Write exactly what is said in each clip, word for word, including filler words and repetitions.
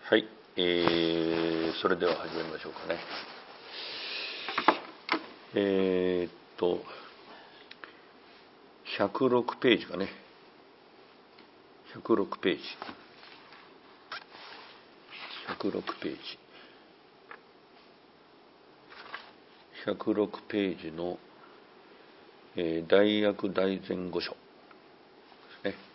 はい、えー、それでは始めましょうかね。えー、っとひゃくろくページかね。ひゃくろくページひゃくろくページひゃくろくページの、えー、大訳大前後書ですね。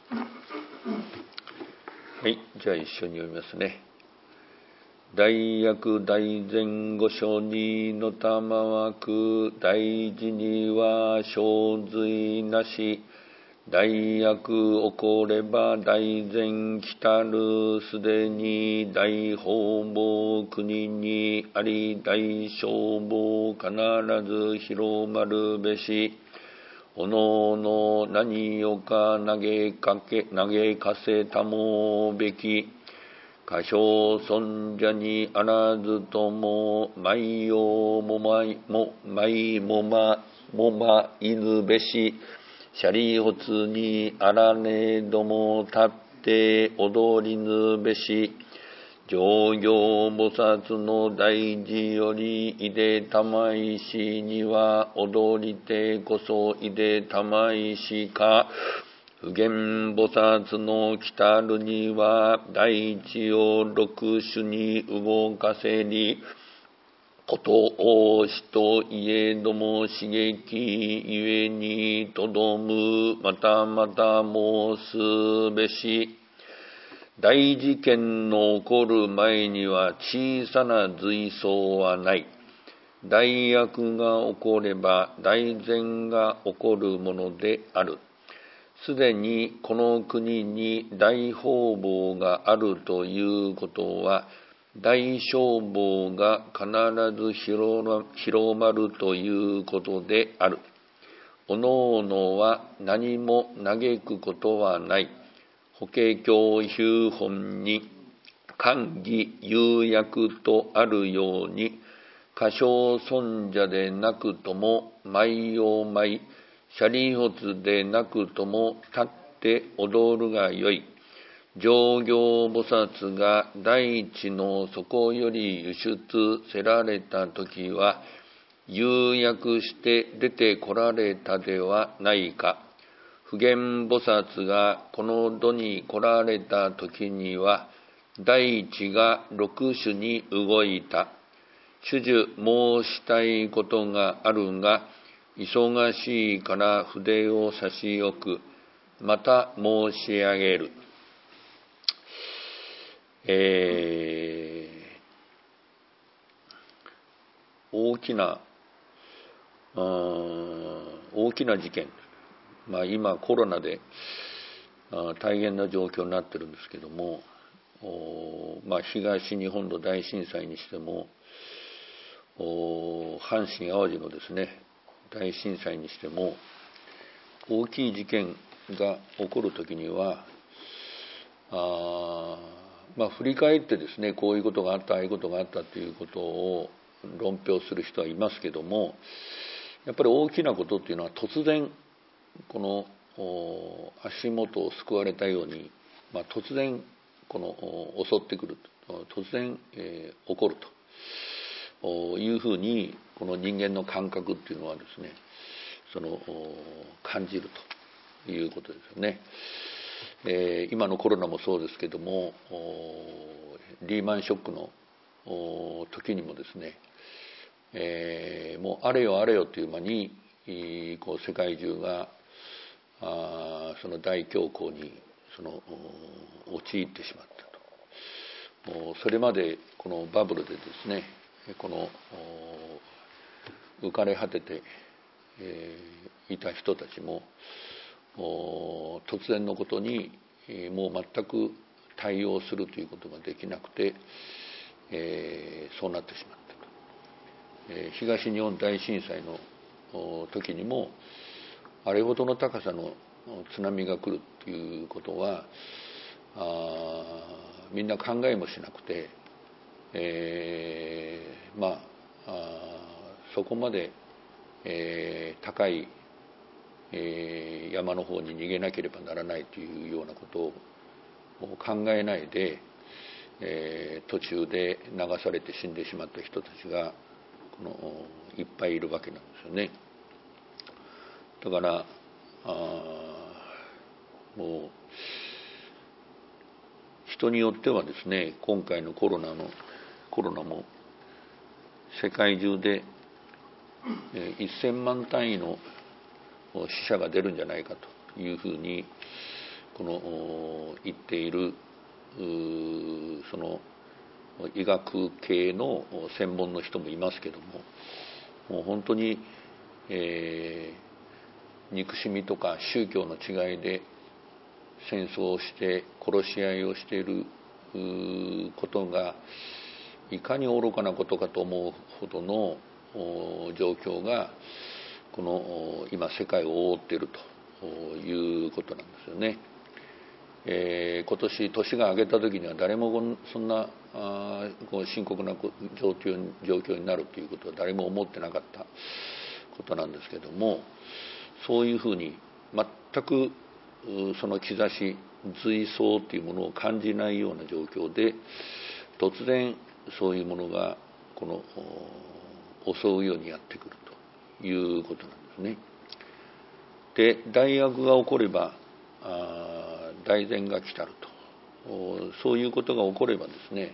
はい、じゃあ一緒に読みますね。大訳大前後書にのたまわく大事には小髄なし大訳起これば大前来たるすでに大方々国にあり大消防必ず広まるべしおのおの何よか投げかけ投げかせたもべき歌唱尊者にあらずとも毎夜もまいも毎もまもまいぬべしシャリホツにあらねども立って踊りぬべし上行菩薩の大事よりいでたまいしには踊りてこそいでたまいしか普賢菩薩の来たるには大地を六種に動かせりことをしといえども刺激ゆえにとどむまたまた申すべし大事件の起こる前には小さな随想はない大悪が起これば大善が起こるものであるすでにこの国に大方々があるということは大消防が必ず広まるということである。おのおのは何も嘆くことはない。法華経宗本に寛義有約とあるように歌唱尊者でなくとも毎夜毎シャリホツでなくとも立って踊るがよい。上行菩薩が大地の底より輸出せられたときは、有約して出てこられたではないか。普賢菩薩がこの土に来られたときには、大地が六種に動いた。主樹申したいことがあるが、忙しいから筆を差し置く。また申し上げる。えー、大きな大きな事件、まあ、今コロナで大変な状況になってるんですけども、まあ、東日本の大震災にしても阪神・淡路のですね大震災にしても大きい事件が起こるときにはあまあ振り返ってですねこういうことがあったああいうことがあったということを論評する人はいますけどもやっぱり大きなことっていうのは突然この足元を救われたように、まあ、突然この襲ってくる突然、えー、起こるというふうにこの人間の感覚っていうのはですねその感じるということですよね。えー、今のコロナもそうですけどもリーマンショックの時にもですね、えー、もうあれよあれよという間にこう世界中があその大恐慌にその陥ってしまったと。それまでこのバブルでですねこの浮かれ果てて、えー、いた人たちも突然のことにもう全く対応するということができなくて、えー、そうなってしまったと。えー、東日本大震災の時にもあれほどの高さの津波が来るということはあみんな考えもしなくて、えー、まああそこまで、えー、高い、えー、山の方に逃げなければならないというようなことを考えないで、 えー、途中で流されて死んでしまった人たちがこのいっぱいいるわけなんですよね。だからあもう人によってはですね、今回のコロナのコロナも世界中でせんまん単位の死者が出るんじゃないかというふうにこの言っているその医学系の専門の人もいますけども、もう本当に、えー、憎しみとか宗教の違いで戦争をして殺し合いをしていることがいかに愚かなことかと思うほどの状況がこの今世界を覆っているということなんですよね。えー、今年年が明けた時には誰もそんなあこう深刻な状況状況になるということは誰も思ってなかったことなんですけども、そういうふうに全くその兆し随想というものを感じないような状況で突然そういうものがこの襲うようにやってくるということなんですね。で、大悪が起こればあ大善が来たると、そういうことが起こればですね、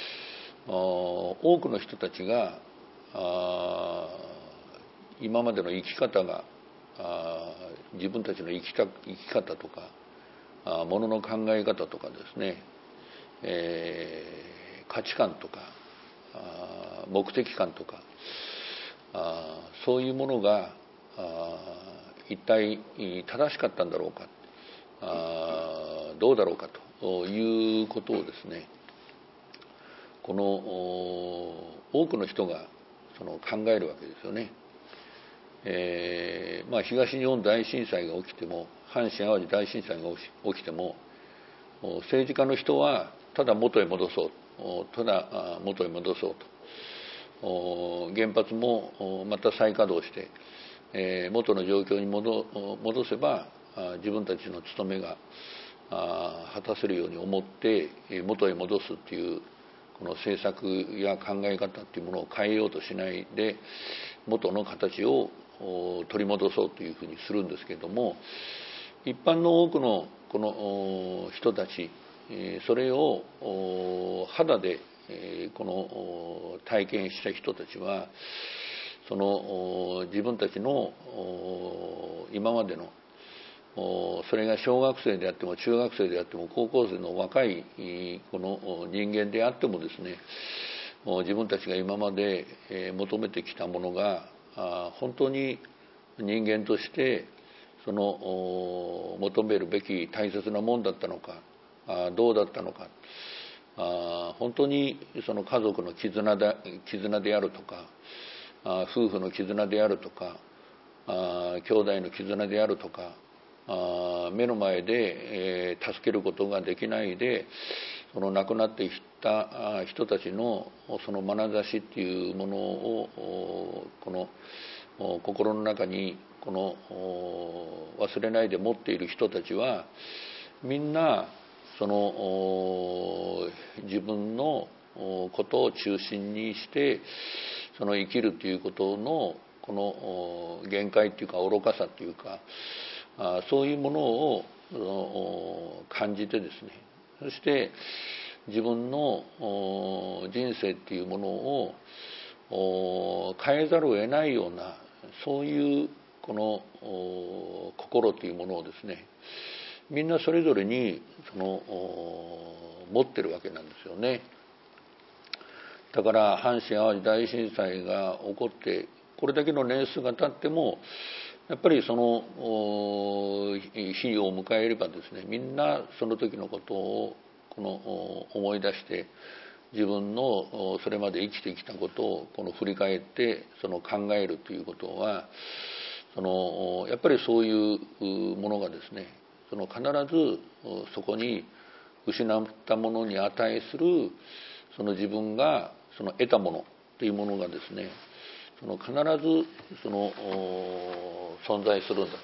多くの人たちがあ今までの生き方があ自分たちの生きた生き方とかあものの考え方とかですね、えー、価値観とかあ目的感とかあそういうものがあ一体正しかったんだろうか、あどうだろうかということをですね、この多くの人がその考えるわけですよね。えーまあ、東日本大震災が起きても阪神・淡路大震災が起きても政治家の人はただ元へ戻そうただ元へ戻そうと、原発もまた再稼働して、えー、元の状況に 戻, 戻せば自分たちの務めが果たせるように思って元へ戻すっていうこの政策や考え方っていうものを変えようとしないで元の形を取り戻そうというふうにするんですけれども、一般の多くのこの人たちそれを肌でこの体験した人たちはその自分たちの今までのそれが小学生であっても中学生であっても高校生の若いこの人間であってもですね、自分たちが今まで求めてきたものが本当に人間としてその求めるべき大切なもんだったのかどうだったのか、本当にその家族の絆で、絆であるとか夫婦の絆であるとか兄弟の絆であるとか目の前で助けることができないでその亡くなっていった人たちのその眼差しっていうものをこの心の中にこの忘れないで持っている人たちはみんなその自分のことを中心にしてその生きるということのこの限界っていうか愚かさっていうかそういうものを感じてですね、そして自分の人生っていうものを変えざるを得ないようなそういうこの心というものをですね、みんなそれぞれにその持ってるわけなんですよね。だから阪神・淡路大震災が起こってこれだけの年数が経ってもやっぱりその日を迎えればですね、みんなその時のことをこの思い出して自分のそれまで生きてきたことをこの振り返ってその考えるということはそのやっぱりそういうものがですね、その必ずそこに失ったものに値するその自分がその得たものというものがですね、その必ずその存在するんだ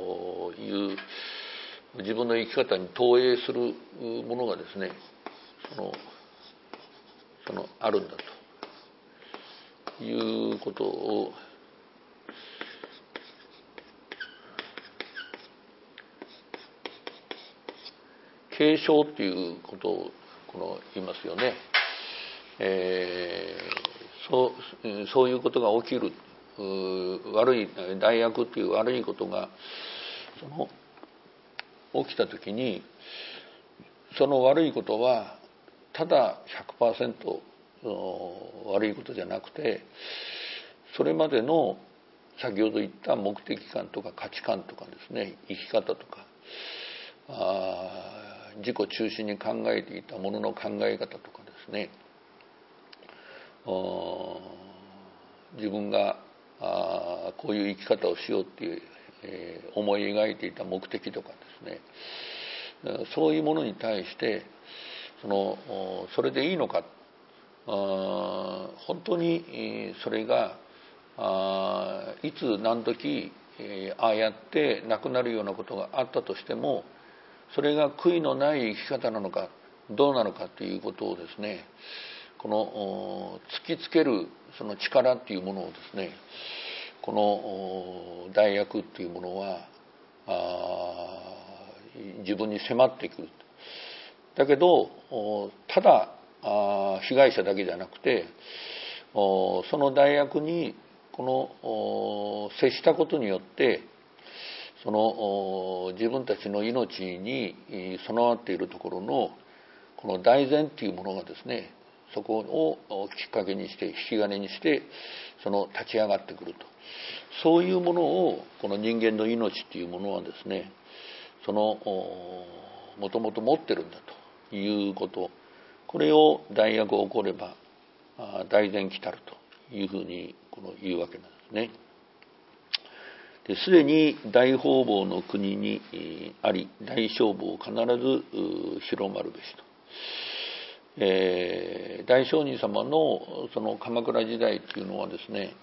という自分の生き方に投影するものがですね、 そのそのあるんだということを継承っていうことをこの言いますよね。えー、そうそういうことが起きる、悪い代悪っていう悪いことがその起きたときに、その悪いことはただ ひゃくパーセント 悪いことじゃなくて、それまでの先ほど言った目的感とか価値観とかですね、生き方とか、あ自己中心に考えていたものの考え方とかですね、自分があこういう生き方をしようっていう、えー、思い描いていた目的とかですね、そういうものに対してそのそれでいいのか、あ本当にそれがあいつ何時、えー、ああやって亡くなるようなことがあったとしても、それが悔いのない生き方なのかどうなのかということをですね、この突きつけるその力っていうものをですね、この代役っていうものはあ自分に迫ってくる。だけどただあ被害者だけじゃなくて、その代役にこの接したことによってその自分たちの命に備わっているところのこの大善っていうものがですね、そこをきっかけにして引き金にしてその立ち上がってくると、そういうものをこの人間の命っていうものはですね、そのもともと持ってるんだということ、これを代役起これば大善来たるというふうにこの言うわけなんですね。すでに大方々の国にあり、大勝負を必ず広まるべしと。えー、大聖人様のその鎌倉時代っていうのはですね、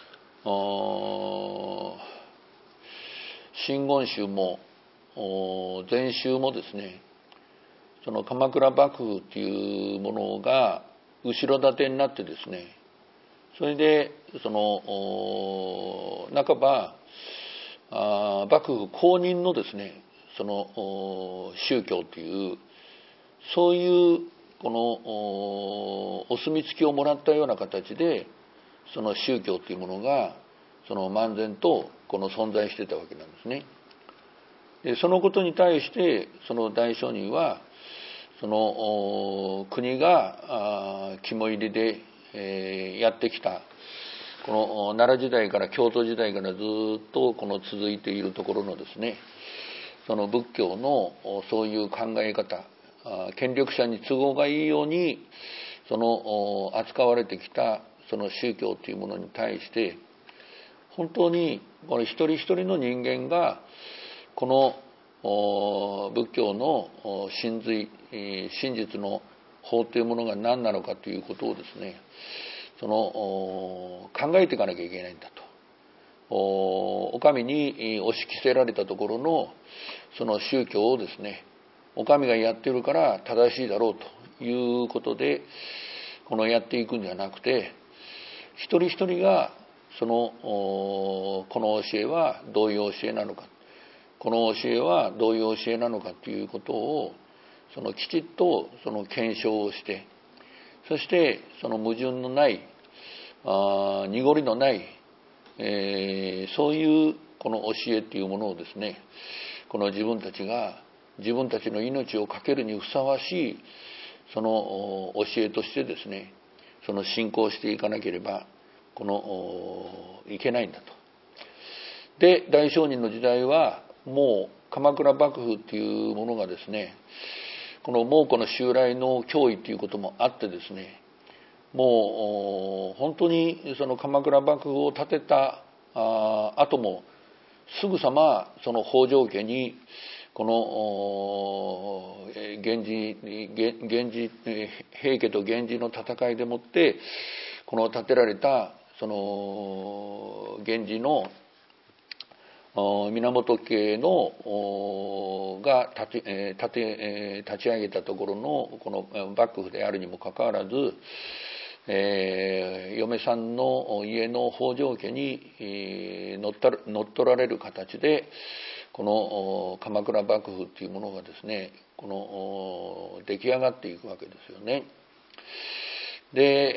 真言宗も禅宗もですね、その鎌倉幕府っていうものが後ろ盾になってですね、それでその半ばあ幕府公認のですね、その宗教というそういうこのお墨付きをもらったような形でその宗教というものがその漫然とこの存在してたわけなんですね。でそのことに対してその大聖人はその国が肝入りで、えー、やってきたこの奈良時代から京都時代からずっとこの続いているところのですね、その仏教のそういう考え方、権力者に都合がいいようにその扱われてきたその宗教というものに対して、本当にこの一人一人の人間がこの仏教の真髄真実の法というものが何なのかということをですね、その考えていかなきゃいけないんだと。お上に押し着せられたところのその宗教をですね、お上がやってるから正しいだろうということでこのやっていくんじゃなくて、一人一人がそのこの教えはどういう教えなのか、この教えはどういう教えなのかということをそのきちっとその検証をして、そしてその矛盾のないあ濁りのない、えー、そういうこの教えというものをですね、この自分たちが自分たちの命を懸けるにふさわしいその教えとしてですね、その信仰していかなければこのいけないんだと。で大聖人の時代はもう鎌倉幕府っていうものがですね、この蒙古の襲来の脅威ということもあってですね、もう本当にその鎌倉幕府を建てた後もすぐさまその北条家にこの源氏源氏平家と源氏の戦いでもってこの建てられたその源氏の源家のが立ち、えー立てえー、立ち上げたところのこの幕府であるにもかかわらず、えー、嫁さんの家の北条家に、えー、乗った乗っ取られる形でこの鎌倉幕府っていうものがですね、この出来上がっていくわけですよね。で、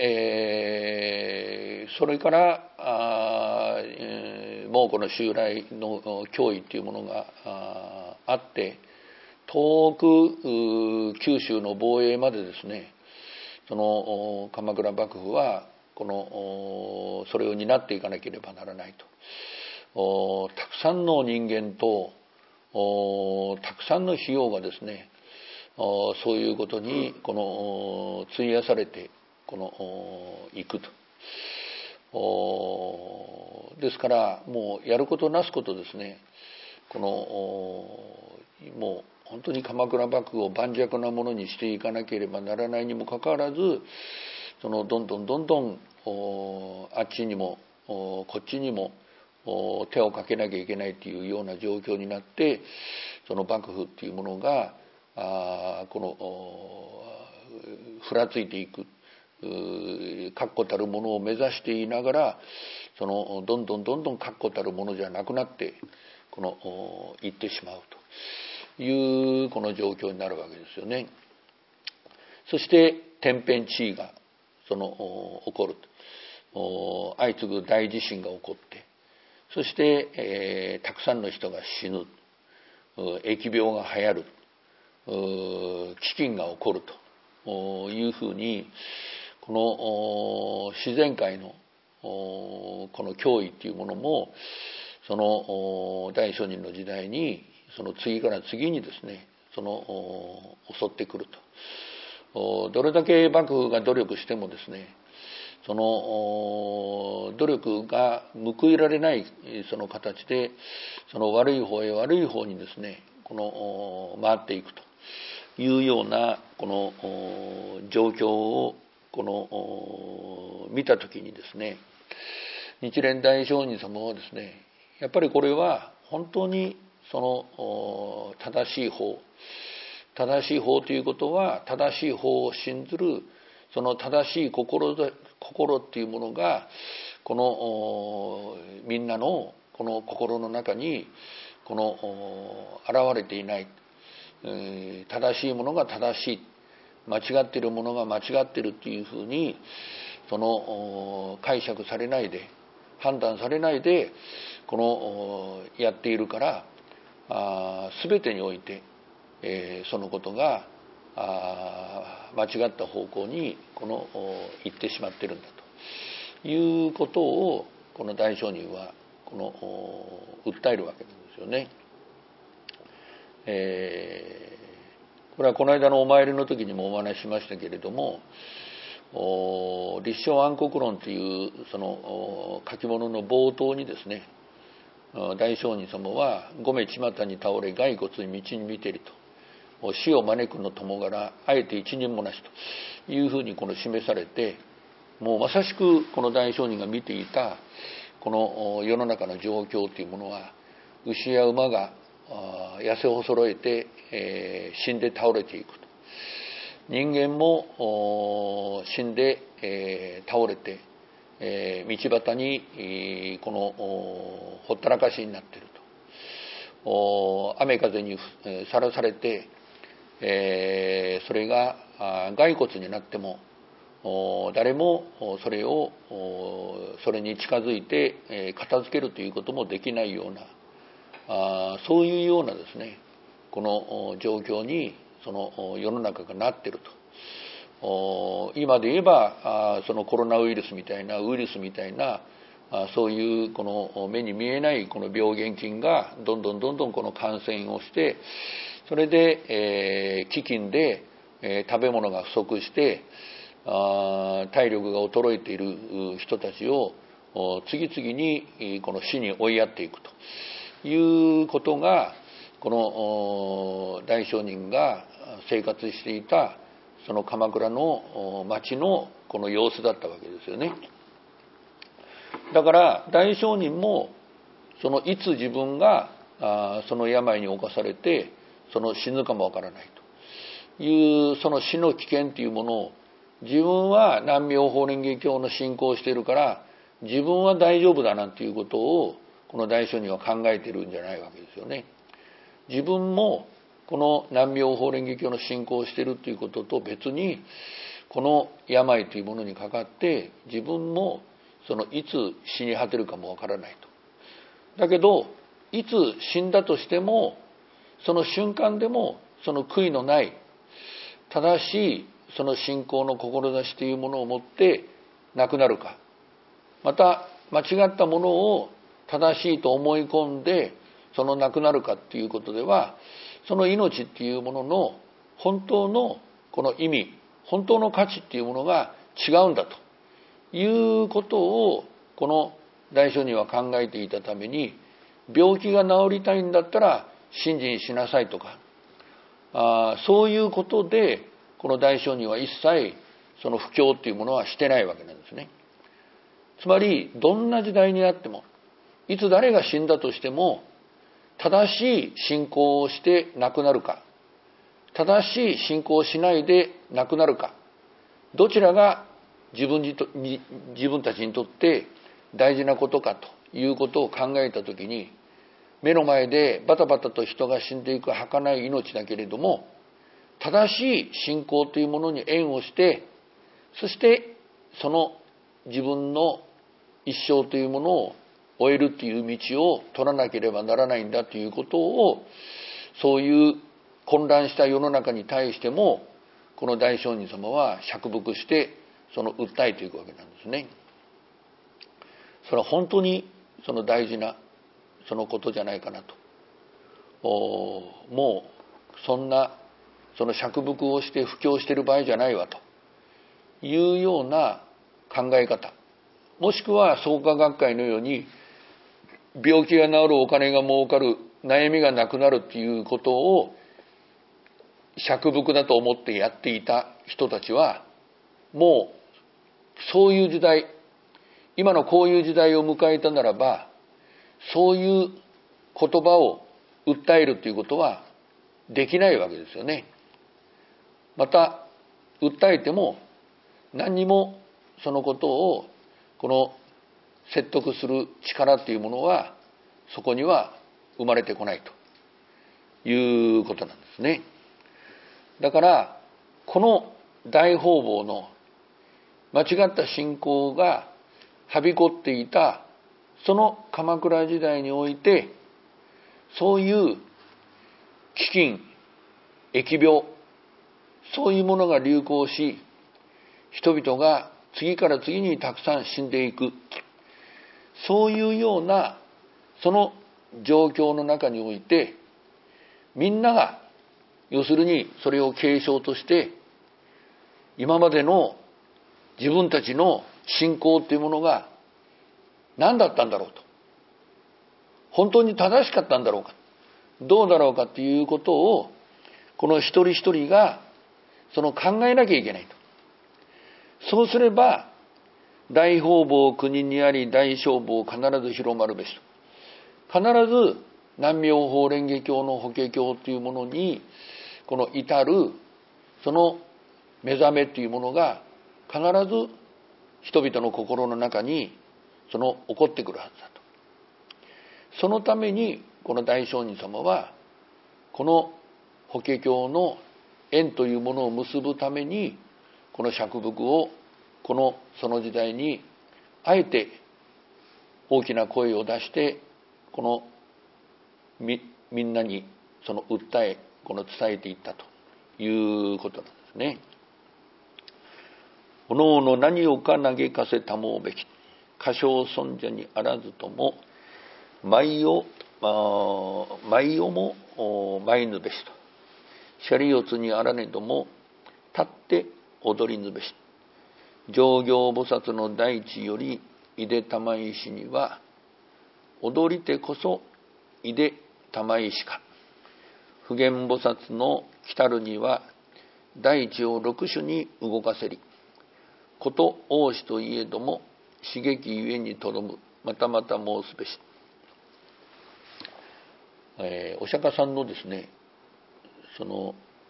えー、それからあ、えー、もうこの襲来の脅威っていうものが あ, あって遠く九州の防衛までですね、その鎌倉幕府はこのそれを担っていかなければならないと。たくさんの人間とたくさんの費用がですね、そういうことにこの費やされてこの行くと。ですからもうやることなすことですね、このもう本当に鎌倉幕府を盤石なものにしていかなければならないにもかかわらず、そのどんどんどんどんあっちにもこっちにも手をかけなきゃいけないというような状況になって、その幕府っていうものがあこのふらついていく確固たるものを目指していながら、そのどんどんどんどん確固たるものじゃなくなってこのいってしまうというこの状況になるわけですよね。そして天変地異がその起こると、相次ぐ大地震が起こって、そして、えー、たくさんの人が死ぬ、疫病が流行る、飢饉が起こるというふうに、この自然界のこの脅威っていうものもその大聖人の時代にその次から次にですね、その襲ってくると。どれだけ幕府が努力してもですね、その努力が報いられないその形で、その悪い方へ悪い方にですね、この回っていくというようなこの状況をこの見たときにですね、日蓮大聖人様はですね、やっぱりこれは本当にその正しい方、正しい方ということは正しい方を信ずるその正しい心心っていうものがこのみんなのこの心の中にこの現れていない。正しいものが正しい、間違っているものが間違っているっていうふうにその解釈されないで、判断されないでこのやっているから、あ全てにおいて、えー、そのことがあ間違った方向にこの行ってしまっているんだということをこの大聖人はこの訴えるわけなんですよね。えー、これはこの間のお参りの時にもお話ししましたけれども、立正安国論というその書き物の冒頭にですね、大聖人様は「五目巷に倒れ骸骨に道に見てる」と、死を招くの共柄あえて一人もなしというふうにこの示されて、もうまさしくこの大聖人が見ていたこの世の中の状況というものは、牛や馬が痩せ細えて、えー、死んで倒れていくと、人間も死んで、えー、倒れて、えー、道端に、えー、このほったらかしになっていると、雨風にさらされて、えー、それが骸骨になっても誰もそれをそれに近づいて片付けるということもできないような、あそういうようなですね、この状況にその世の中がなっていると。今で言えばそのコロナウイルスみたいなウイルスみたいな、そういうこの目に見えないこの病原菌がどんどんどんどんこの感染をして、それで、えー、飢饉で、えー、食べ物が不足してあ体力が衰えている人たちを次々にこの死に追いやっていくということが、この大聖人が生活していたその鎌倉の町のこの様子だったわけですよね。だから大聖人もそのいつ自分があその病に侵されてその死ぬかもわからないというその死の危険というものを自分は南無妙法蓮華経の信仰をしているから自分は大丈夫だなんていうことをこの大書には考えているんじゃないわけですよね。自分もこの南無妙法蓮華経の信仰をしているということと別にこの病というものにかかって自分もそのいつ死に果てるかもわからないと。だけどいつ死んだとしてもその瞬間でもその悔いのない正しいその信仰の志というものを持って亡くなるか、また間違ったものを正しいと思い込んでその亡くなるかっていうことではその命っていうものの本当のこの意味、本当の価値っていうものが違うんだということをこの大書には考えていたために、病気が治りたいんだったら信心しなさいとか、あそういうことでこの大書には一切その布教っていうものはしてないわけなんですね。つまりどんな時代にあってもいつ誰が死んだとしても正しい信仰をして亡くなるか、正しい信仰をしないで亡くなるか、どちらが自分にと自分たちにとって大事なことかということを考えたときに、目の前でバタバタと人が死んでいく儚い命だけれども、正しい信仰というものに縁をして、そしてその自分の一生というものを終えるという道を取らなければならないんだということを、そういう混乱した世の中に対してもこの大聖人様は釈伏してその訴えていくわけなんですね。それは本当にその大事なそのことじゃないかなと。もうそんなその釈伏をして布教している場合じゃないわというような考え方、もしくは創価学会のように病気が治る、お金が儲かる、悩みがなくなるっていうことを釈伏だと思ってやっていた人たちは、もうそういう時代、今のこういう時代を迎えたならば、そういう言葉を訴えるということはできないわけですよね。また訴えても何にもそのことをこの説得する力というものはそこには生まれてこないということなんですね。だからこの大方々の間違った信仰がはびこっていたその鎌倉時代において、そういう飢饉、疫病、そういうものが流行し、人々が次から次にたくさん死んでいく、そういうようなその状況の中において、みんなが要するにそれを継承として今までの自分たちの信仰というものが何だったんだろうと、本当に正しかったんだろうか、どうだろうかということをこの一人一人がその考えなきゃいけないと。そうすれば大方々国にあり大消防必ず広まるべしと、必ず南無妙法蓮華経の法華経というものにこの至るその目覚めというものが必ず人々の心の中にその起こってくるはずだと。そのためにこの大聖人様はこの法華経の縁というものを結ぶためにこの釈伏をこのその時代にあえて大きな声を出してこの み, みんなにその訴えこの伝えていったということなんですね。おのおの何をか嘆かせたもうべき過小尊者にあらずとも舞を舞をも舞ぬべしと、シャリオツにあらねども立って踊りぬべし、上行菩薩の大地よりいで玉石には踊りてこそいで玉石か、普賢菩薩の来たるには大地を六種に動かせり、こと王子といえども刺激ゆえにとどむ、またまた申すべし。 えー、お釈迦さんのですね、その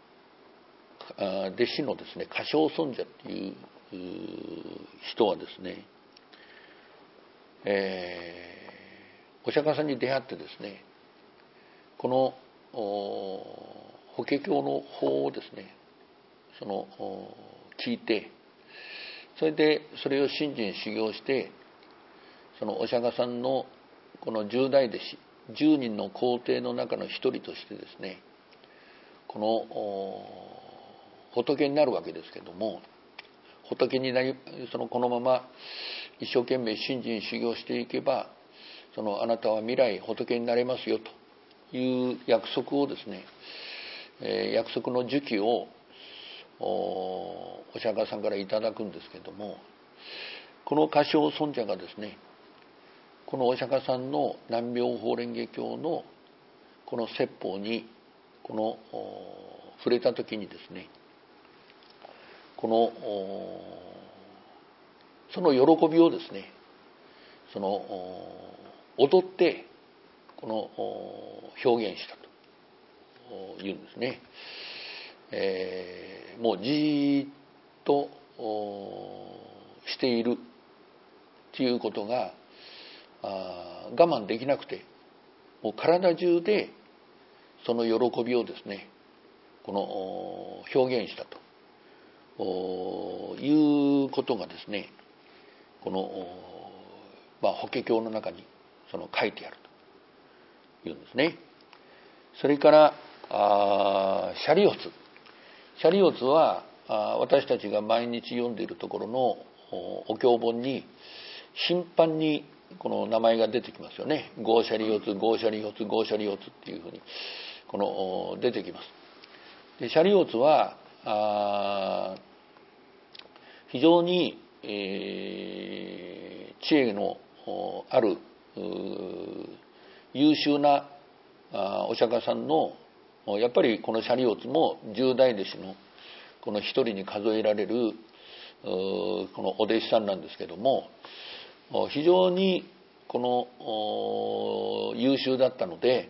弟子のですね、歌唱尊者っていう人はですね、えー、お釈迦さんに出会ってですね、この法華経の法をですね、その聞いて、それでそれを信心修行して、そのお釈迦さんのこの十大弟子じゅうにんの皇帝の中の一人としてですね、この仏になるわけですけども、仏になり、そのこのまま一生懸命信心修行していけば、そのあなたは未来仏になれますよという約束をですね、えー、約束の授記をお釈迦さんからいただくんですけども、この歌唱尊者がですね、このお釈迦さんの南妙法蓮華経のこの説法にこの触れたときにですね、このその喜びをですね、その踊ってこの表現したというんですね。えー、もうじーっとしているということがあ我慢できなくて、もう体中でその喜びをですね、この表現したということがですね、この、まあ、法華経の中にその書いてあるというんですね。それからあシャリオツシャリオツはあ私たちが毎日読んでいるところのお経本に頻繁にこの名前が出てきますよね。ゴーシャリオツ、ゴーシャリオツ、ゴーシャリオツっていうふうにこの出てきます。でシャリオツはあ非常に、えー、知恵のある優秀なお釈迦さんの、やっぱりこのシャリオツも十大弟子のこの一人に数えられるこのお弟子さんなんですけども、非常にこの優秀だったので、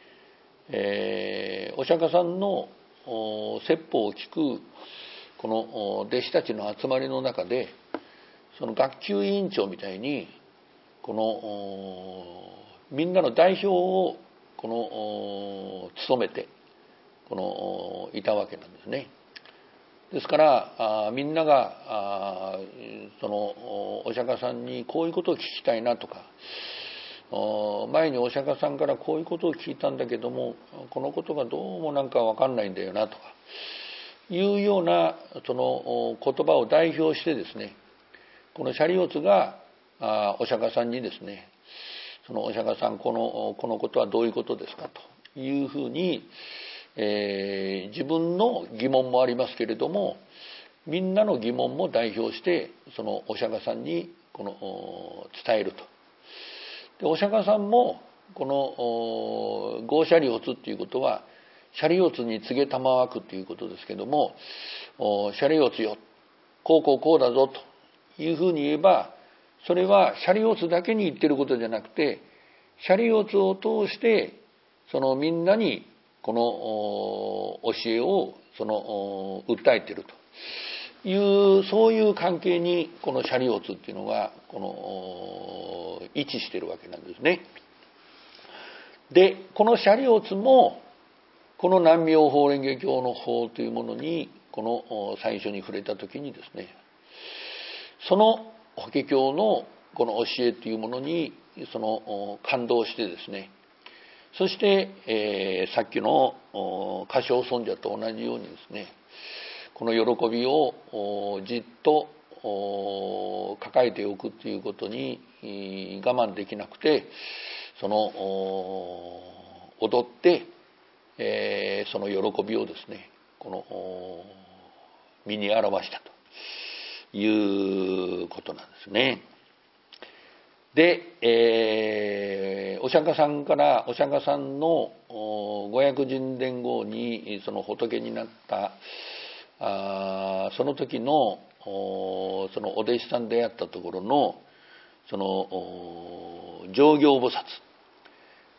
えー、お釈迦さんの説法を聞くこの弟子たちの集まりの中で、その学級委員長みたいにこのみんなの代表をこの務めてこのいたわけなんですね。ですからあみんながあそのお釈迦さんにこういうことを聞きたいなとか、前にお釈迦さんからこういうことを聞いたんだけどもこのことがどうもなんか分かんないんだよなとかいうようなその言葉を代表してですね、このシャリオツがあお釈迦さんにですね、そのお釈迦さんこのこのことはどういうことですかというふうに、えー、自分の疑問もありますけれども、みんなの疑問も代表してそのお釈迦さんにこの伝えると。でお釈迦さんもこのゴーシャリオツっていうことはシャリオツに告げたまわくっていうことですけども、シャリオツよ、こうこうこうだぞというふうに言えば、それはシャリオツだけに言ってることじゃなくて、シャリオツを通してそのみんなにこの教えをその訴えているという、そういう関係にこのシャリオツっていうのがこの位置しているわけなんですね。でこのシャリオツもこの南妙法蓮華経の法というものにこの最初に触れた時にですね、その法華経のこの教えというものにその感動してですね、そして、えー、さっきの歌唱尊者と同じようにですね、この喜びをじっと抱えておくということに我慢できなくて、その踊って、えー、その喜びをですね、この身に表したということなんですね。で、えー、お釈迦さんからお釈迦さんの五百人伝後にその仏になったあその時のそのお弟子さんであったところのその上行菩薩、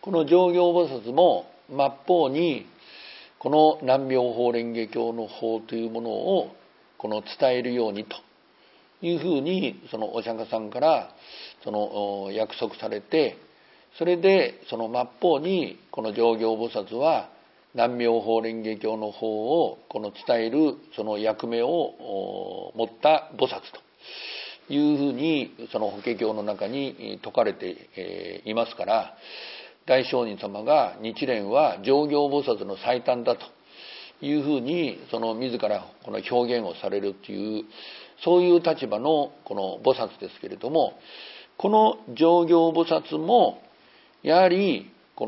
この上行菩薩も末法にこの南妙法蓮華経の法というものをこの伝えるようにというふうにそのお釈迦さんからその約束されて、それでその末法にこの上行菩薩は南妙法蓮華経の法をこの伝えるその役目を持った菩薩というふうにその法華経の中に説かれていますから、大聖人様が日蓮は上行菩薩の最短だというふうにその自らこの表現をされるという、そういう立場のこの菩薩ですけれども、この上行菩薩もやはりこ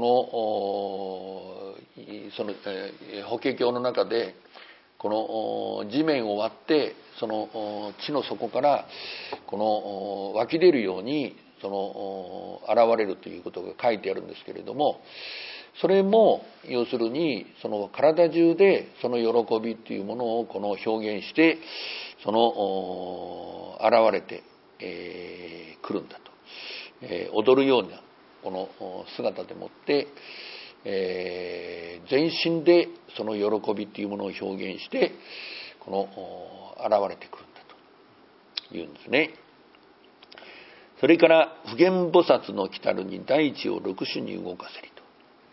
のその法華経の中でこの地面を割ってその地の底からこの湧き出るようにその現れるということが書いてあるんですけれども、それも要するにその体中でその喜びというものをこの表現してその現れてく、えー、るんだと、えー、踊るようなこの姿でもって、えー、全身でその喜びというものを表現してこの現れてくるんだというんですね。それから普賢菩薩の来たるに大地を六種に動かせりと、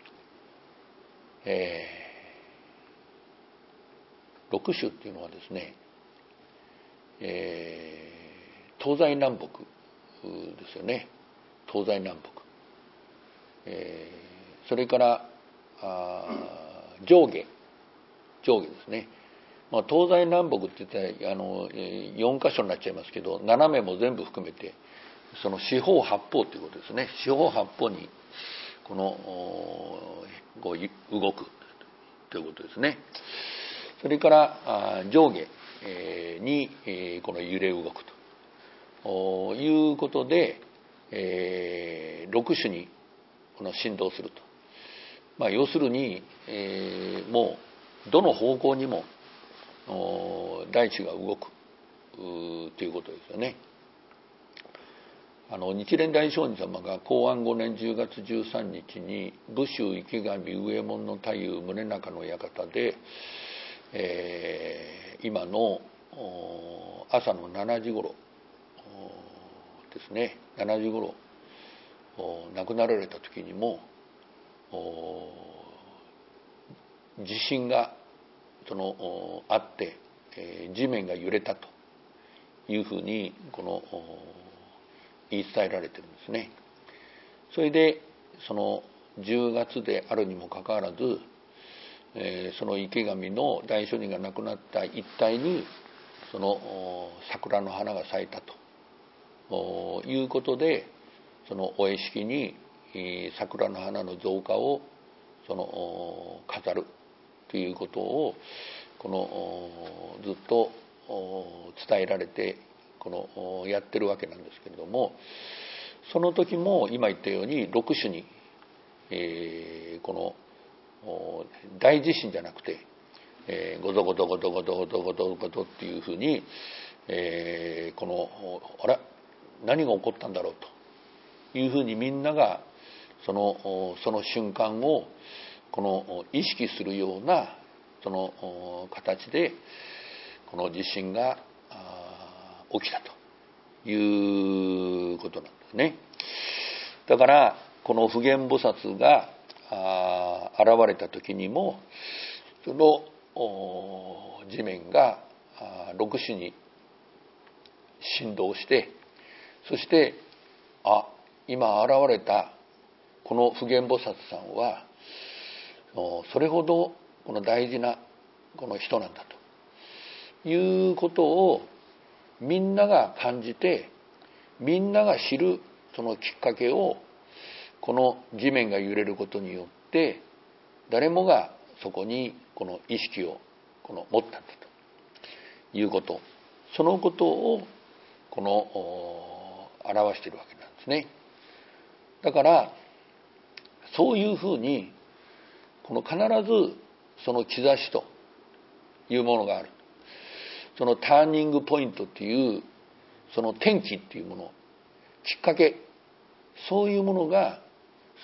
えー、六種っていうのはですね、えー、東西南北ですよね。東西南北、えー、それからあ上下上下ですね。まあ、東西南北って言ったらあのよん箇所になっちゃいますけど、斜めも全部含めてその四方八方ということですね。四方八方にこのこう動くということですね。それから上下にこの揺れ動くということで、えー、六種にこの振動すると、まあ、要するに、えー、もうどの方向にも大地が動くということですよね。あの日蓮大聖人様が公安ごねんじゅうがつじゅうさんにちに武州池上上門の太夫宗中の館で、えー、今の朝のしちじごろですね、しちじごろ亡くなられた時にも地震がそのあって、えー、地面が揺れたというふうにこの言い伝えられてるんですね。それでそのじゅうがつであるにもかかわらず、えー、その池上の大聖人が亡くなった一帯にその桜の花が咲いたということで、そのお会敷に桜の花の増加をその飾るということをこのずっと伝えられてこのやってるわけなんですけれども、その時も今言ったように六種に、えー、この大地震じゃなくて、えー、ゴトゴトゴトゴトゴトゴトゴトっていうふうに、えー、このあら何が起こったんだろうというふうにみんながそのその瞬間をこの意識するようなその形でこの地震が起きたということなんですね。だからこの普賢菩薩が現れた時にもその地面が六種に振動して、そしてあ今現れたこの普賢菩薩さんはそれほどこの大事なこの人なんだということをみんなが感じて、みんなが知るそのきっかけをこの地面が揺れることによって誰もがそこにこの意識をこの持ったんだということ、そのことをこの表しているわけなんですね。だからそういうふうにこの必ずその兆しというものがある。そのターニングポイントっていうその転機っていうもの、きっかけ、そういうものが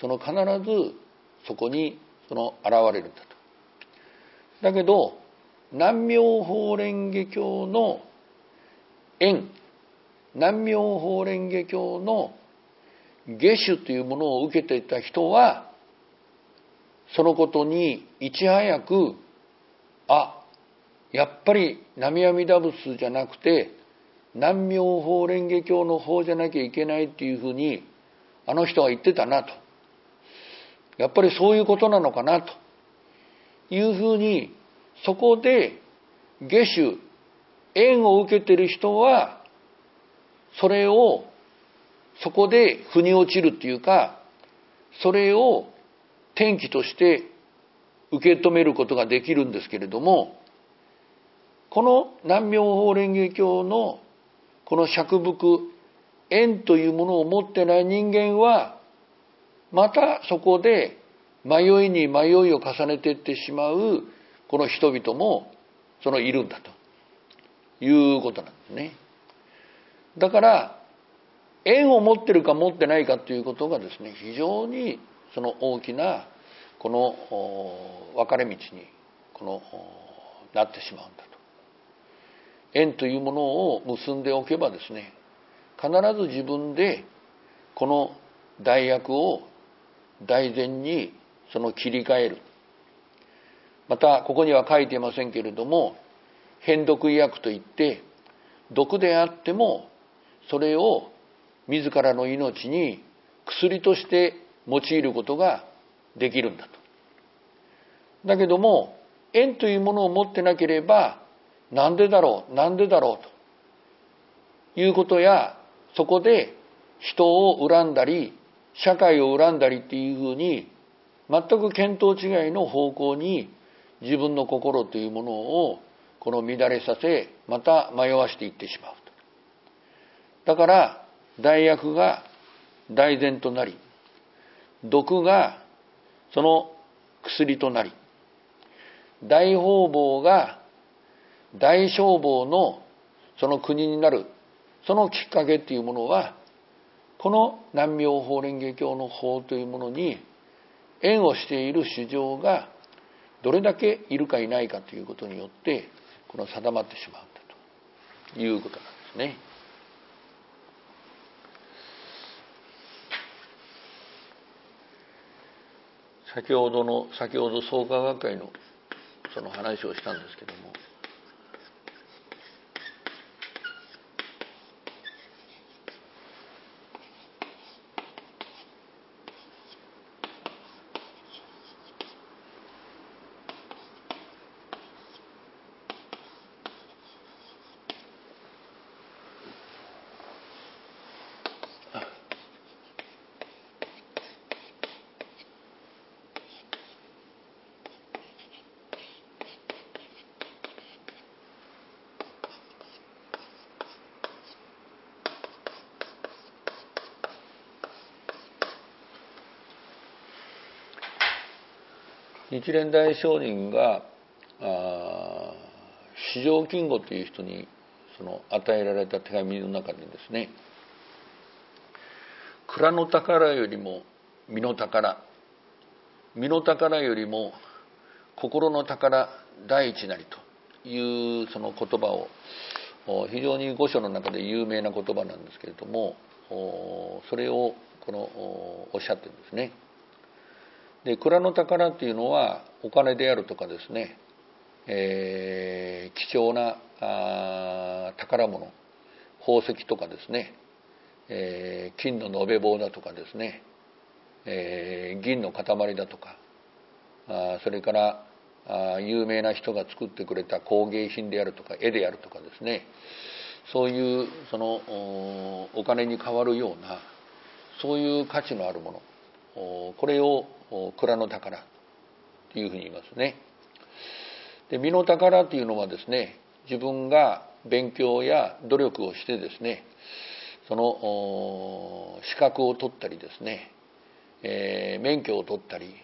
その必ずそこにその現れるんだと。だけど南妙法蓮華経の縁、南妙法蓮華経の下手というものを受けていた人は、そのことにいち早く、あ、やっぱり南無阿弥陀仏じゃなくて南妙法蓮華経の方じゃなきゃいけないっていうふうにあの人は言ってたなと、やっぱりそういうことなのかなというふうに、そこで下手、縁を受けている人はそれをそこで腑に落ちるっていうか、それを転機として受け止めることができるんですけれども、この南妙法蓮華経のこの釈伏、縁というものを持ってない人間は、またそこで迷いに迷いを重ねていってしまうこの人々もそのいるんだということなんですね。だから縁を持ってるか持ってないかということがですね、非常にその大きなこの分かれ道にこのなってしまうんだと。縁というものを結んでおけばですね、必ず自分でこの代役を大善にその切り替える。またここには書いていませんけれども、変毒医薬といって毒であってもそれを自らの命に薬として用いることができるんだと。だけども縁というものを持ってなければ、なんでだろうなんでだろうということや、そこで人を恨んだり社会を恨んだりっていうふうに全く見当違いの方向に自分の心というものをこの乱れさせ、また迷わしていってしまうと。だから代薬が大善となり、毒がその薬となり、大方々が大消防のその国になる、そのきっかけっていうものは、この南妙法蓮華経の法というものに縁をしている主情がどれだけいるかいないかということによってこの定まってしまうんだということなんですね。先ほどの先ほど創価学会のその話をしたんですけども、日蓮大聖人が四条金吾という人にその与えられた手紙の中でですね、蔵の宝よりも身の宝、身の宝よりも心の宝第一なりというその言葉を、非常に御所の中で有名な言葉なんですけれども、それをこのおっしゃってるんですね。で、蔵の宝っていうのはお金であるとかですね、えー、貴重なあ宝物、宝石とかですね、えー、金の延べ棒だとかですね、えー、銀の塊だとか、あそれからあ有名な人が作ってくれた工芸品であるとか絵であるとかですね、そういうその お, お金に代わるようなそういう価値のあるもの、これを蔵の宝というふうに言いますね。で、身の宝というのはですね、自分が勉強や努力をしてですね、その資格を取ったりですね、えー、免許を取ったり、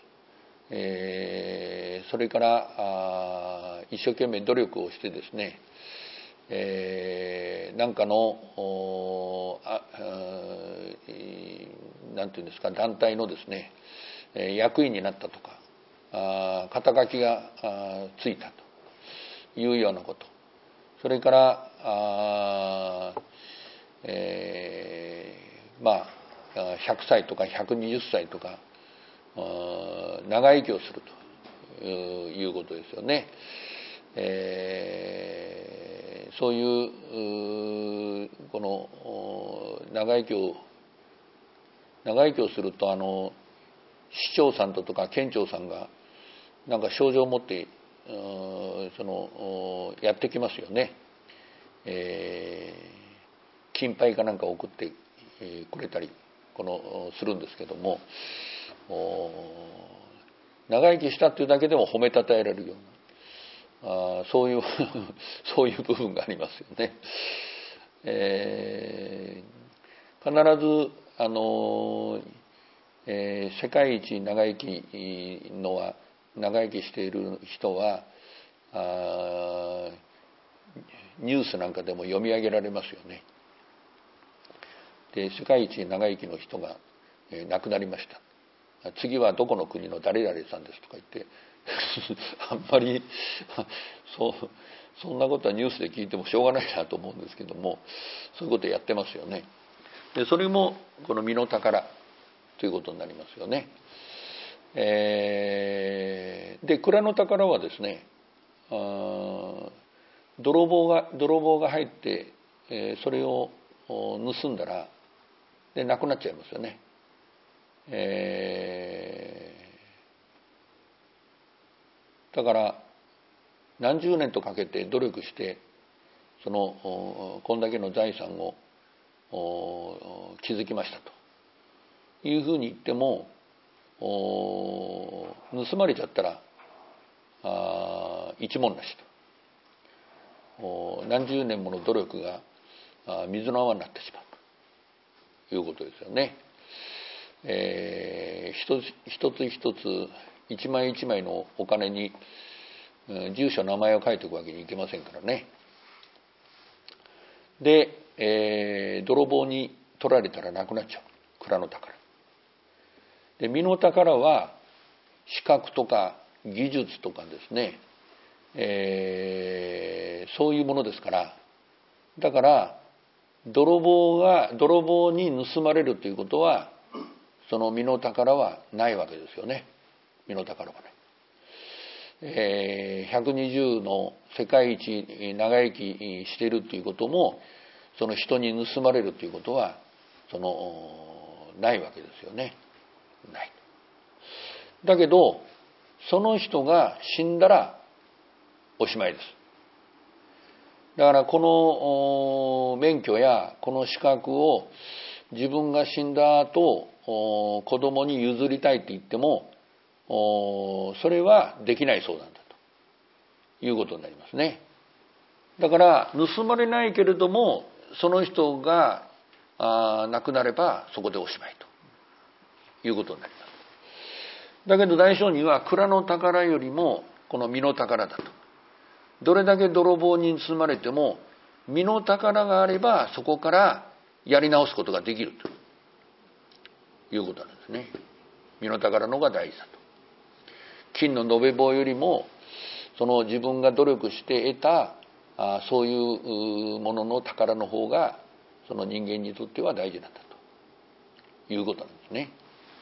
えー、それからあ一生懸命努力をしてですね、えー、なんかのああなんていうんですか、団体のですね、 役員になったとか、あ肩書きがついたというようなこと、それからあ、えー、まあひゃくさいとかひゃくにじゅっさいとか長生きをするということですよね。えー、そういうこの長生きを長生きをすると、あの市長さんとか県庁さんがなんか賞状を持ってそのやってきますよね。えー、金牌かなんか送ってくれたりこのするんですけども、長生きしたっていうだけでも褒めたたえられるような、あそういうそういう部分がありますよね。えー、必ずあの、えー、世界一長生きのは長生きしている人はあニュースなんかでも読み上げられますよね。で、世界一長生きの人が、えー、亡くなりました。次はどこの国の誰々さんですとか言ってあんまりそうそんなことはニュースで聞いてもしょうがないなと思うんですけども、そういうことやってますよね。でそれもこの身の宝ということになりますよね。えー、で蔵の宝はですね、あ泥棒が泥棒が入って、えー、それを盗んだらでなくなっちゃいますよね。えー、だから何十年とかけて努力してそのこんだけの財産を築きましたというふうに言っても、盗まれちゃったらあ一文なしと、何十年もの努力が水の泡になってしまうということですよね。えー、一つ一つ一つ一枚一枚のお金に住所名前を書いておくわけにいけませんからね。で、えー、泥棒に取られたらなくなっちゃう蔵の宝で、身の宝は資格とか技術とかですね、えー、そういうものですから、だから泥棒が泥棒に盗まれるということはその身の宝はないわけですよね。身の宝はね、えー、ひゃくにじゅうの世界一長生きしているということもその人に盗まれるということはそのないわけですよね。ない。だけどその人が死んだらおしまいです。だからこの免許やこの資格を自分が死んだ後子供に譲りたいって言ってもそれはできないそうなんだということになりますね。だから盗まれないけれどもその人が亡くなればそこでおしまいということになります。だけど大聖人は蔵の宝よりもこの身の宝だと。どれだけ泥棒に盗まれても身の宝があればそこからやり直すことができるということなんですね。身の宝の方が大事だと。金の延べ棒よりもその自分が努力して得たあそういうものの宝の方がその人間にとっては大事なんだということなんですね。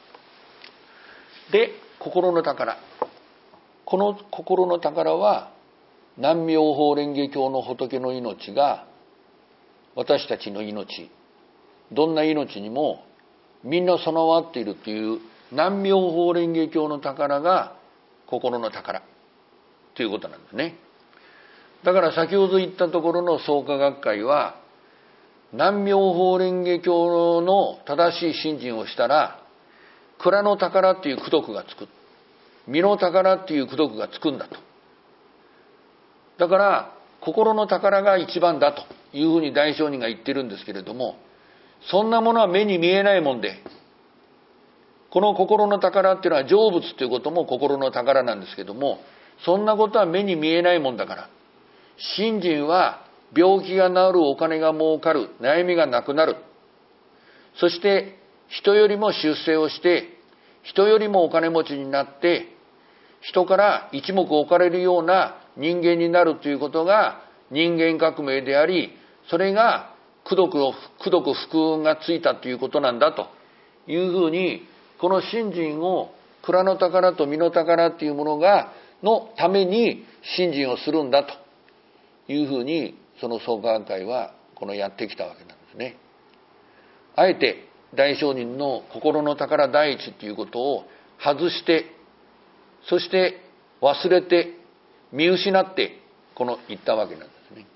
で、心の宝、この心の宝は南妙法蓮華経の仏の命が私たちの命、どんな命にもみんな備わっているという南妙法蓮華経の宝が心の宝ということなんですね。だから先ほど言ったところの創価学会は南妙法蓮華経の正しい信心をしたら蔵の宝っていう功徳がつく、身の宝っていう功徳がつくんだと。だから心の宝が一番だというふうに大聖人が言ってるんですけれども、そんなものは目に見えないもんで、この心の宝っていうのは成仏ということも心の宝なんですけども、そんなことは目に見えないもんだから、信心は病気が治る、お金が儲かる、悩みがなくなる、そして人よりも出世をして人よりもお金持ちになって、人から一目置かれるような人間になるということが人間革命であり、それが功徳を、功徳福運がついたということなんだというふうに、この信心を蔵の宝と身の宝というものが、のために信心をするんだというふうに、その創価学会はこのやってきたわけなんですね。あえて大聖人の心の宝第一ということを外して、そして忘れて、見失って、この言ったわけなんですね。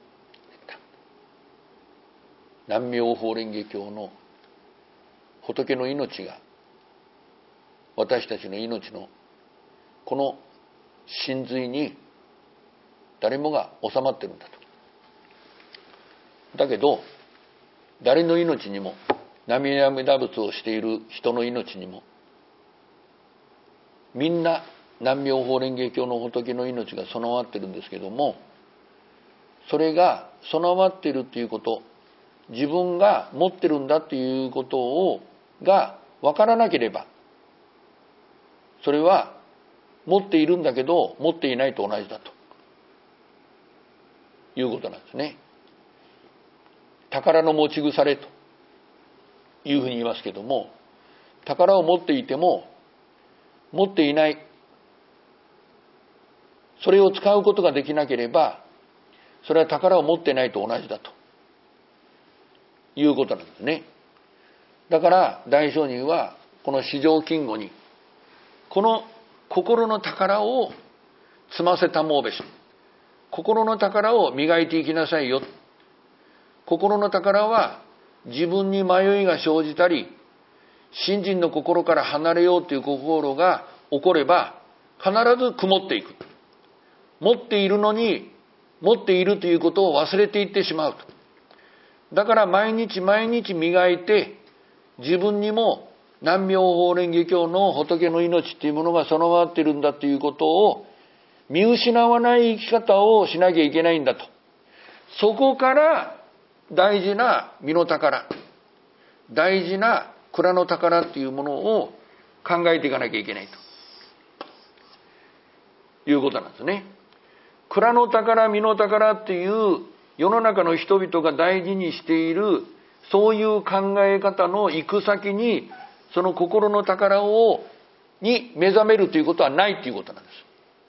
南無妙法蓮華経の仏の命が、私たちの命のこの真髄に誰もが収まってるんだと。だけど誰の命にも、南無阿弥陀仏をしている人の命にも、みんな南無妙法蓮華経の仏の命が備わってるんですけども、それが備わっているということ、自分が持ってるんだということをが分からなければ、それは持っているんだけど持っていないと同じだということなんですね。宝の持ち腐れというふうに言いますけども、宝を持っていても持っていない、それを使うことができなければ、それは宝を持ってないと同じだということなんですね。だから大聖人はこの四条金吾に、この心の宝を積ませたもうべし、心の宝を磨いていきなさいよ。心の宝は自分に迷いが生じたり、信心の心から離れようという心が起これば必ず曇っていく。持っているのに持っているということを忘れていってしまうと。だから毎日毎日磨いて、自分にも南無妙法蓮華経の仏の命というものが備わっているんだということを見失わない生き方をしなきゃいけないんだと。そこから大事な身の宝、大事な蔵の宝っていうものを考えていかなきゃいけないということなんですね。蔵の宝、身の宝っていう世の中の人々が大事にしているそういう考え方の行く先に、その心の宝をに目覚めるということはないということなんです。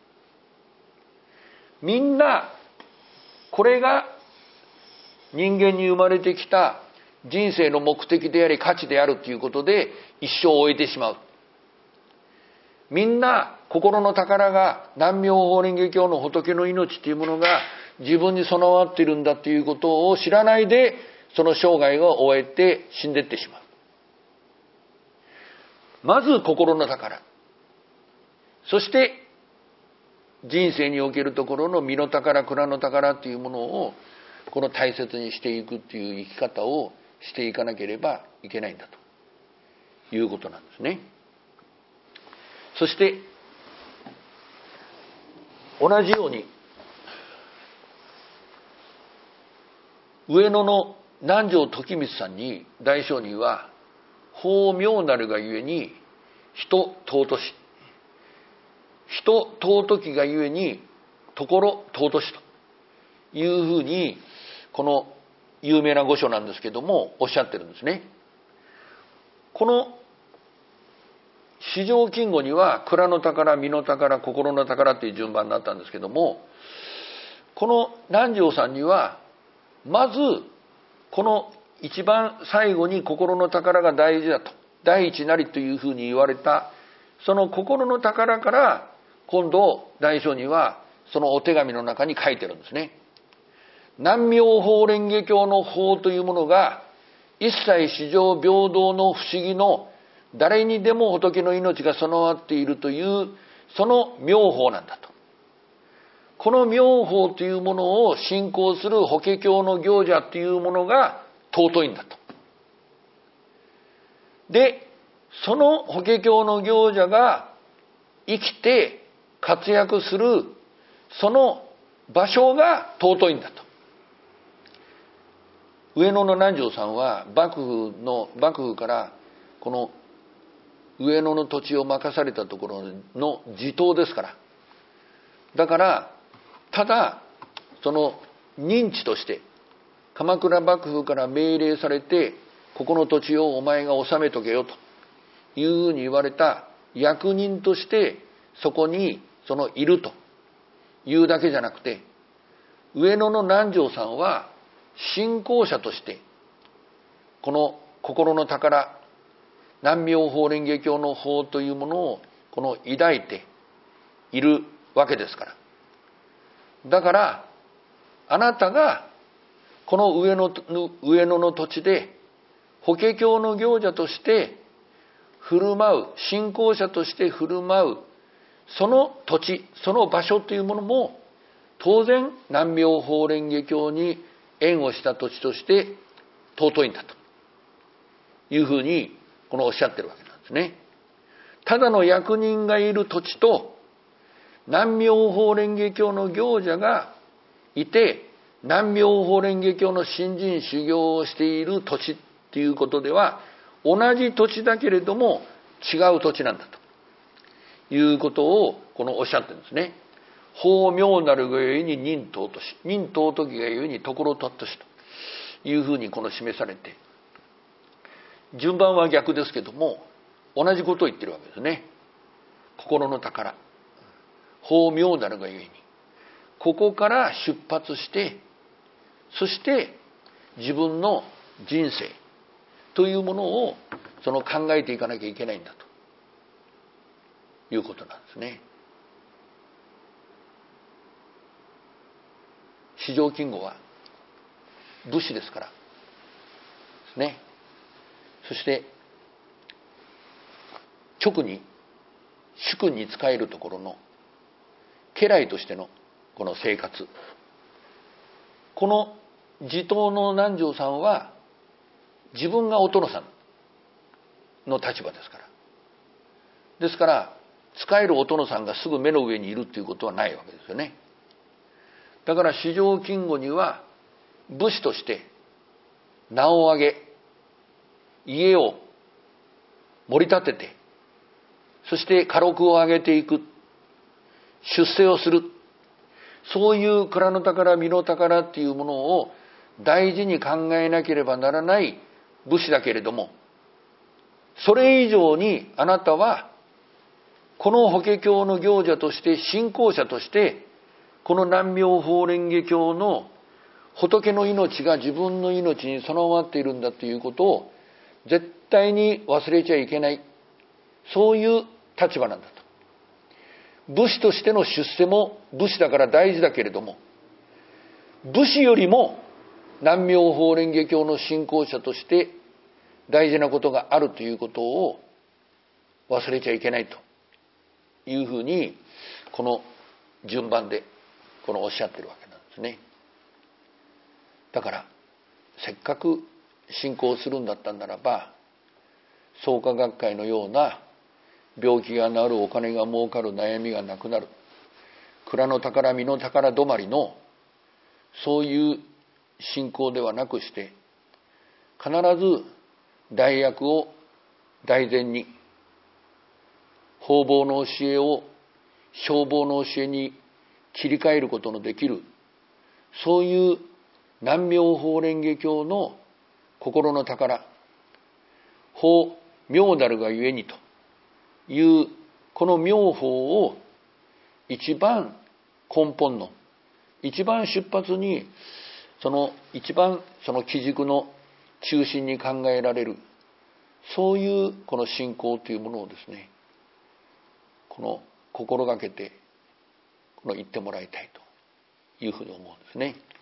みんなこれが人間に生まれてきた人生の目的であり価値であるということで一生を終えてしまう。みんな心の宝が南無妙法蓮華経の仏の命というものが自分に備わっているんだということを知らないで、その生涯を終えて死んでいってしまう。まず心の宝、そして人生におけるところの身の宝、蔵の宝というものをこの大切にしていくという生き方をしていかなければいけないんだということなんですね。そして同じように上野の南條時光さんに大聖人は、法妙なるがゆえに人尊し、人尊きがゆえに所尊しというふうに、この有名な御書なんですけどもおっしゃってるんですね。この四条金吾には蔵の宝、身の宝、心の宝という順番になったんですけども、この南條さんにはまずこの一番最後に心の宝が大事だと、第一なりというふうに言われたその心の宝から今度大聖人はそのお手紙の中に書いてるんですね。南無妙法蓮華経の法というものが一切四条平等の不思議の誰にでも仏の命が備わっているというその妙法なんだと。この妙法というものを信仰する法華経の行者というものが尊いんだと。で、その法華経の行者が生きて活躍するその場所が尊いんだと。上野の南條さんは幕府の幕府からこの上野の土地を任されたところの地頭ですから。だからただその認知として鎌倉幕府から命令されて、ここの土地をお前が治めとけよというふうに言われた役人としてそこにそのいるというだけじゃなくて、上野の南條さんは信仰者としてこの心の宝南妙法蓮華経の法というものをこの抱いているわけですから。だからあなたがこの上野上野の土地で法華経の行者として振る舞う、信仰者として振る舞う、その土地その場所というものも当然南妙法蓮華経に縁をした土地として尊いんだというふうにこのおっしゃってるわけなんですね。ただの役人がいる土地と南妙法蓮華経の行者がいて南妙法蓮華経の信心修行をしている土地っていうことでは同じ土地だけれども違う土地なんだということをこのおっしゃってるんですね。法妙なるがゆえに任尊し、任尊きがゆえに所尊しというふうにこの示されて、順番は逆ですけども同じことを言ってるわけですね。心の宝法妙なるがゆえに、ここから出発して、そして自分の人生というものをその考えていかなきゃいけないんだということなんですね。四条金吾は武士ですからですね。そして直に主君に仕えるところの家来としてのこの生活、この地頭の南條さんは自分がお殿さんの立場ですから、ですから仕えるお殿さんがすぐ目の上にいるということはないわけですよね。だから四条金吾には武士として名を上げ、家を盛り立てて、そして家禄を上げていく、出世をする、そういう蔵の宝身の宝っていうものを大事に考えなければならない武士だけれども、それ以上にあなたはこの法華経の行者として信仰者としてこの南妙法蓮華経の仏の命が自分の命に備わっているんだということを絶対に忘れちゃいけない、そういう立場なんだと。武士としての出世も武士だから大事だけれども、武士よりも南妙法蓮華経の信仰者として大事なことがあるということを忘れちゃいけないというふうにこの順番でこのおっしゃってるわけなんですね。だからせっかく信仰するんだったんならば、創価学会のような病気が治る、お金が儲かる、悩みがなくなる、蔵の宝身の宝止まりのそういう信仰ではなくして、必ず大薬を大前に、方々の教えを消防の教えに切り替えることのできる、そういう南妙法蓮華経の心の宝、法妙なるがゆえにというこの妙法を一番根本の、一番出発に、その一番その基軸の中心に考えられる、そういうこの信仰というものをですね、この心がけてこの言ってもらいたいというふうに思うんですね。